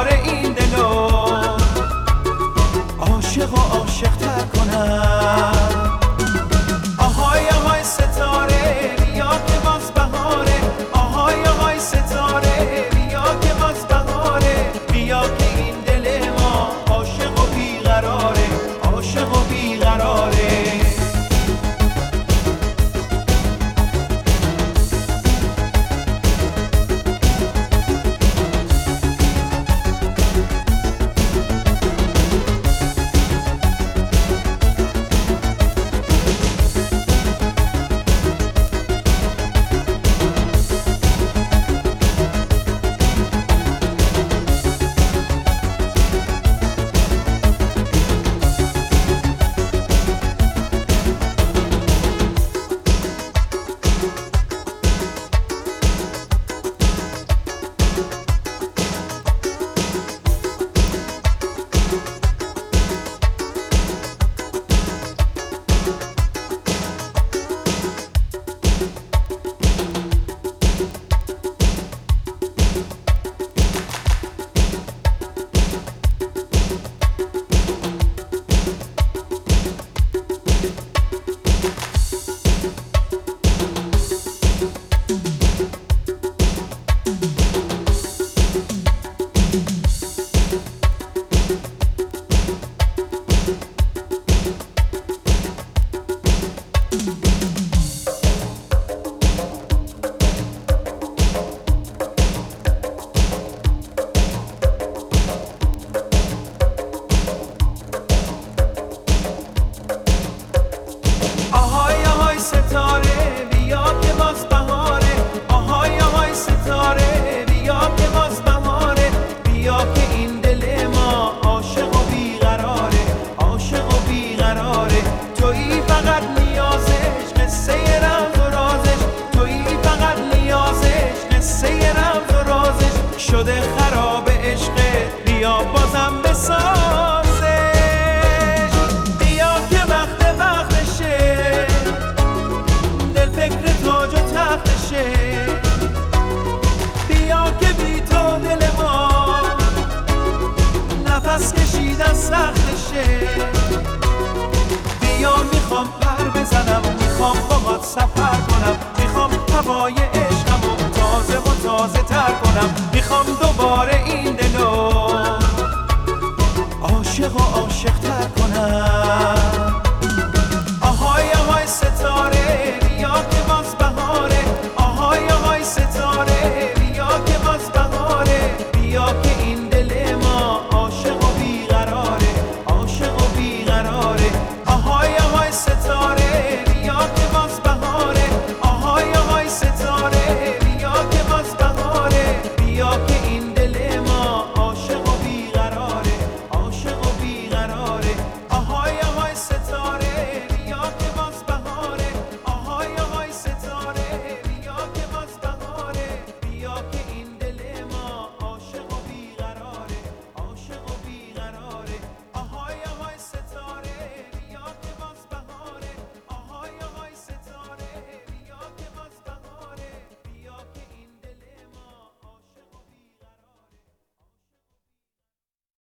دوباره این دلو عاشق و عاشق تر کنم. آهای آهای ستاره بیا که باز بهاره، آهای آهای ستاره بیا که باز بهاره، بیا که این دل ما عاشق و بیقراره، عاشق و بیقراره. ستاره بیا که باز بهاره، آهای آهای ستاره بیا که باز بهاره، بیا که این دل ما عاشق و بیقراره، عاشق و بیقراره. تویی فقط نیازش قصه رمز و رازش، تویی فقط نیازش قصه رمز و رازش. شده خراب عشقت بیا بازم بسازش، بیا که وقتشه فکر تاج و تختشه، بیا که بی تو دل ما نفس کشیدن سختشه. بیا میخوام پر بزنم، میخوام باهات سفر کنم، میخوام هوای عشقمو تازه و تازه تر کنم، میخوام دوباره این دلو عاشق و عاشق تر